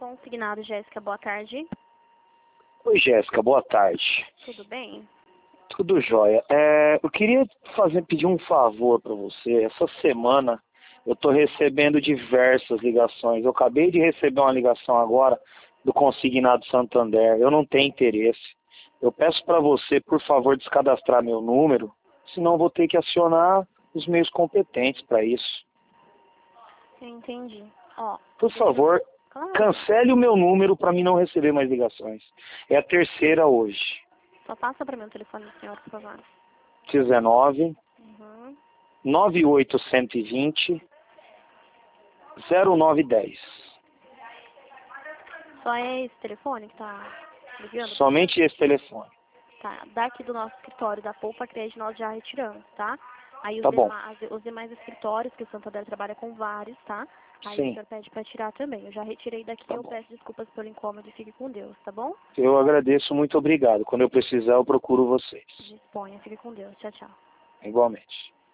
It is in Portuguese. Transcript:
Consignado, Jéssica, boa tarde. Oi, Jéssica, boa tarde. Tudo bem? Tudo jóia. Eu queria pedir um favor para você. Essa semana eu estou recebendo diversas ligações. Eu acabei de receber uma ligação agora do Consignado Santander. Eu não tenho interesse. Eu peço para você, por favor, descadastrar meu número, senão eu vou ter que acionar os meios competentes para isso. Eu entendi. Ó, Por favor, claro. cancele o meu número para mim não receber mais ligações. É a terceira hoje. Só passa para mim o telefone do senhor, por favor. 19 Uhum. 98120 0910. Só é esse telefone que tá ligando? Somente esse telefone. Tá, daqui do nosso escritório da Poupa Crédito nós já retiramos, tá? Aí Tá bom. os demais escritórios, que o Santander trabalha com vários, tá? Aí o Sim, senhor pede para tirar também. Eu já retirei daqui, tá eu bom. peço desculpas pelo incômodo e fique com Deus, tá bom? Eu agradeço, muito obrigado. Quando eu precisar, eu procuro vocês. Disponha, fique com Deus. Tchau, tchau. Igualmente.